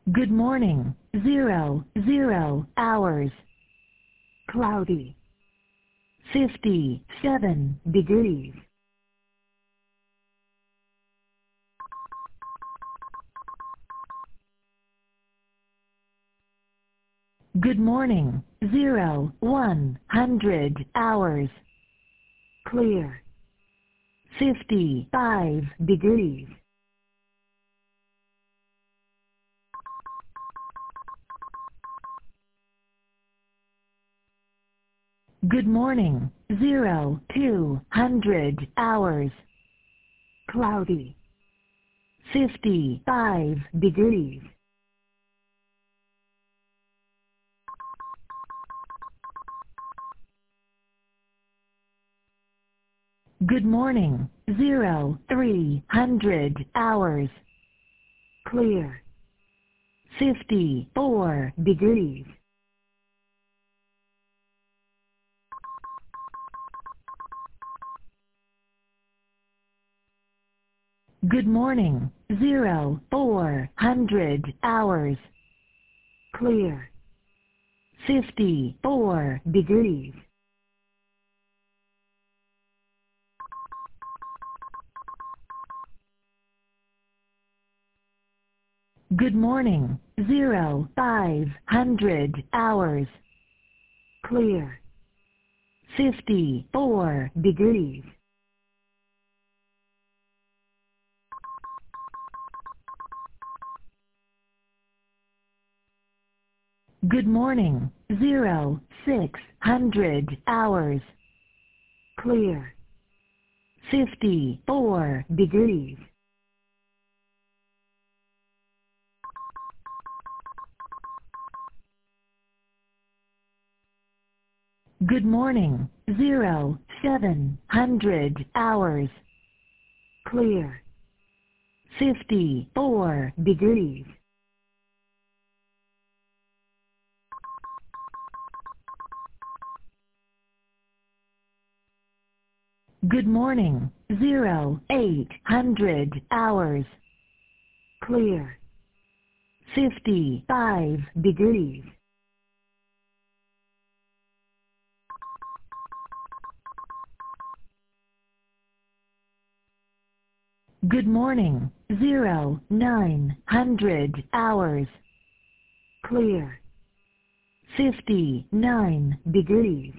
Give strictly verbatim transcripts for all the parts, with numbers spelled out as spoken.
Good morning. Zero, zero hours. Cloudy. fifty-seven degrees. Good morning. Zero, one hundred hours. Clear. fifty-five degrees. Good morning. Zero, two hundred hours. Cloudy. fifty-five degrees. Good morning. Zero, three hundred hours. Clear. fifty-four degrees. Good morning. Zero, four hundred hours. Clear. fifty-four degrees. Good morning. Zero, five hundred hours. Clear. fifty-four degrees. Good morning. Zero, six hundred hours. Clear. fifty-four degrees. Good morning. Zero, seven hundred hours. Clear. fifty-four degrees. Good morning. Zero, eight hundred hours. Clear. fifty-five degrees. Good morning. Zero, nine hundred hours. Clear. fifty-nine degrees.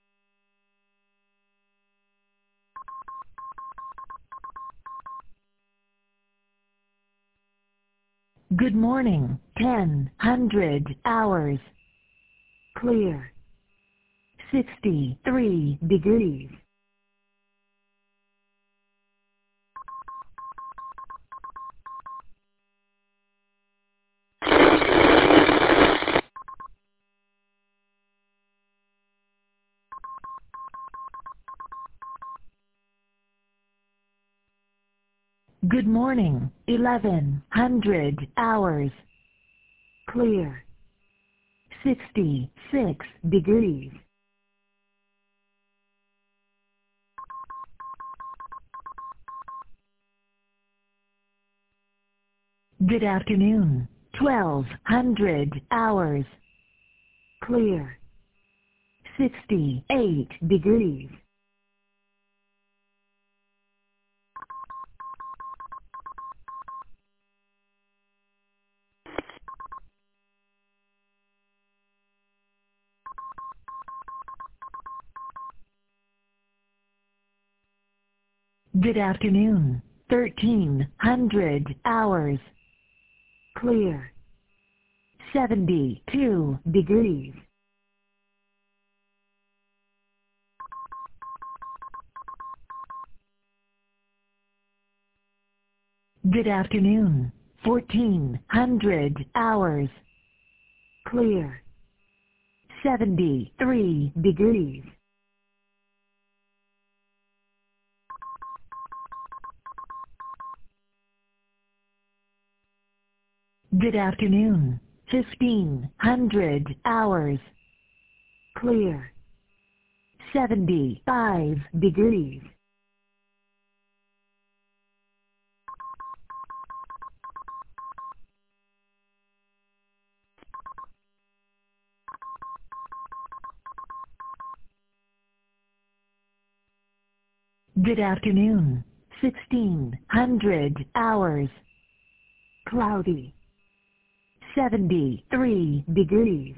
Good morning. Ten hundred hours. Clear. sixty-three degrees. Good morning. Eleven hundred hours. Clear. sixty-six degrees. Good afternoon. Twelve hundred hours. Clear. sixty-eight degrees. Good afternoon. Thirteen hundred hours. Clear. Seventy-two degrees. Good afternoon. Fourteen hundred hours. Clear. Seventy-three degrees. Good afternoon. Fifteen hundred hours. Clear. Seventy-five degrees. Good afternoon. sixteen hundred hours. Cloudy. seventy-three degrees.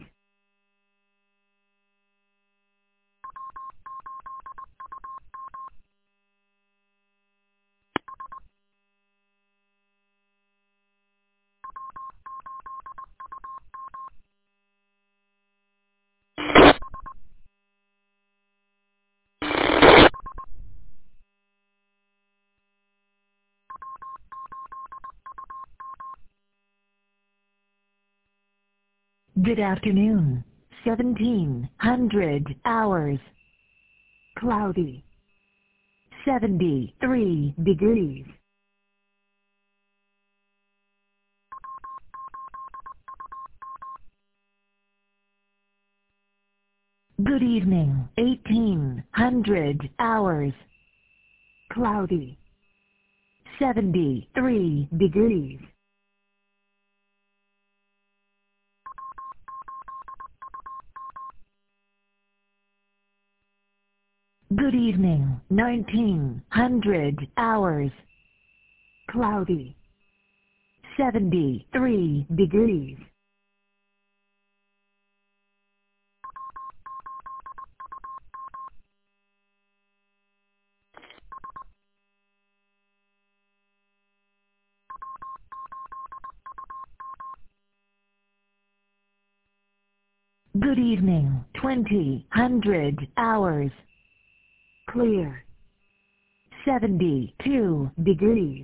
Good afternoon. seventeen hundred hours. Cloudy. seventy-three degrees. Good evening. eighteen hundred hours. Cloudy. seventy-three degrees. Good evening. nineteen hundred hours. Cloudy. seventy-three degrees. Good evening. twenty hundred hours. Clear. seventy-two degrees.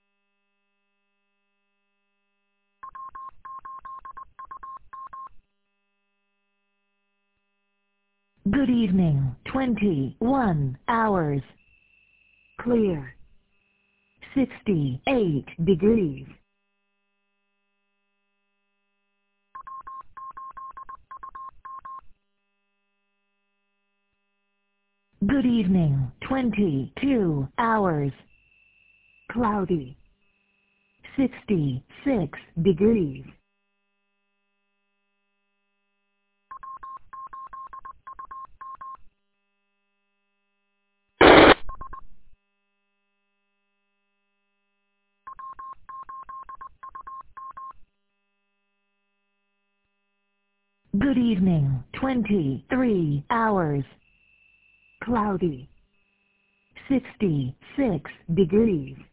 Good evening. twenty-one hours. Clear. sixty-eight degrees. Good evening. twenty-two hours. Cloudy. sixty-six degrees. Good evening. twenty-three hours. Cloudy. sixty-six degrees.